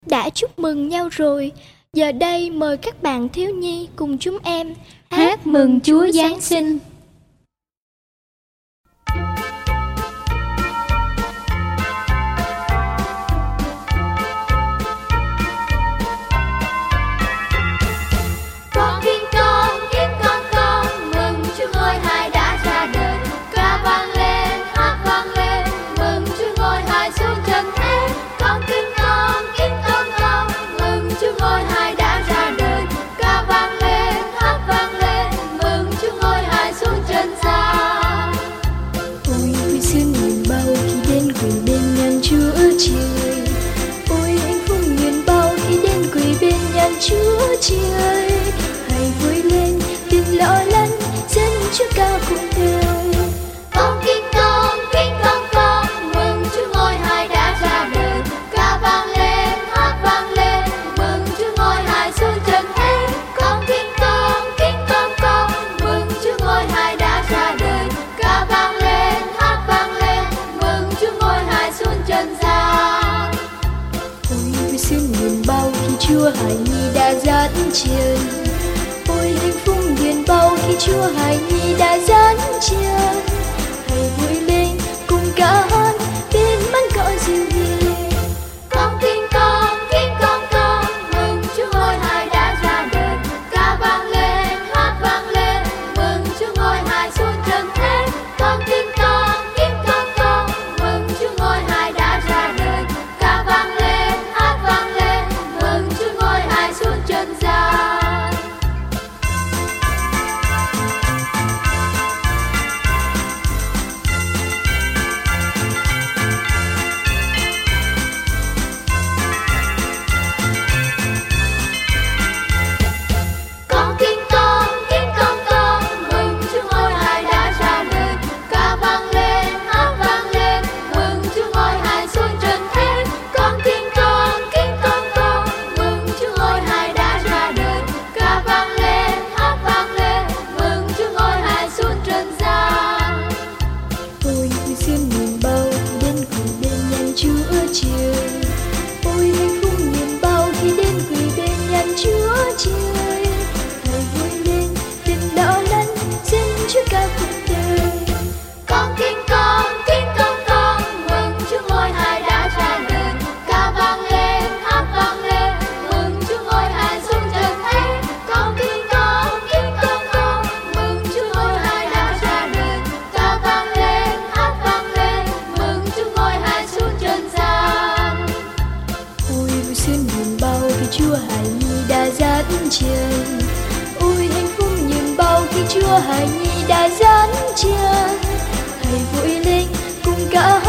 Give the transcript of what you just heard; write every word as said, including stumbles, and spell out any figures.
đã chúc mừng nhau rồi. Giờ đây mời các bạn thiếu nhi cùng chúng em hát mừng Chúa Giáng sinh. Con King Kong, King Kong Kong, mừng Chúa Ngôi Hai đã ra đời. Ca vang lên, hát vang lên, mừng Chúa Ngôi Hai xuống trần thế. Con King Kong, King Kong Kong, mừng Chúa Ngôi Hai đã ra đời. Ca vang lên, hát vang lên, mừng Chúa Ngôi Hai xuống trần gian. Ôi vui sướng nghìn bao khi đến quỳ bên nhan Chúa Trời. Ôi hạnh phúc nghìn bao khi đến quỳ bên nhan Chúa Trời. Hãy vui lên, đừng lo lắng, dân Chúa ca cùng đời. Con King Kong, King Kong Kong, mừng Chúa Ngôi Hai đã ra đời. Ca vang lên, hát vang lên, mừng Chúa Ngôi Hai xuống trần thế. Con King Kong, King Kong Kong, mừng Chúa Ngôi Hai đã ra đời. Ca vang lên, hát vang lên, mừng Chúa Ngôi Hai xuống trần gian. Ôi vui sướng nghìn bao khi Chúa Hài Nhi đã dắt chân. Ôi hạnh phúc nghìn bao khi Chúa Hài Nhi đã dắt chân. Hãy vui lên cùng ca hát bên mắt cõi dịu hiền. Con King Kong, King Kong Kong, mừng Chúa Ngôi Hai đã ra đời. Ca vang lên, hát vang lên, mừng Chúa Ngôi Hai xuống trần thế. Con King Kong, King Kong Kong, mừng Chúa Ngôi Hai đã ra đời. Ca vang lên, hát vang lên, mừng Chúa Ngôi Hai xuống trần gian. Con King Kong, King Kong Kong, mừng Chúa Ngôi Hai đã ra đời. Ca vang lên, hát vang lên, mừng Chúa Ngôi Hai xuống trần thế. Con King Kong, King Kong Kong, mừng Chúa Ngôi Hai đã ra đời. Ca vang lên, hát vang lên, mừng Chúa Ngôi Hai xuống trần gian. Ôi vui sướng nghìn bao khi đến quỳ bên nhan Chúa Trời. Ôi hạnh phúc nghìn bao khi đến quỳ bên nhan Chúa Trời. Hãy vui lên, đừng lo lắng, dân Chúa ca cùng đời. Con King Kong, King Kong Kong, mừng Chúa Ngôi Hai đã ra đời. Ca vang lên, hát vang lên, mừng Chúa Ngôi Hai xuống trần thế. Con King Kong, King Kong Kong, mừng Chúa Ngôi Hai đã ra đời. Ca vang lên, hát vang lên, mừng Chúa Ngôi Hai xuống trần gian. Ôi vui sướng nghìn bao khi Chúa Hài Nhi đã dắt chân. Ôi hạnh phúc nghìn bao khi Chúa Hài Nhi đã dắt chân. Hãy vui lên cùng ca hát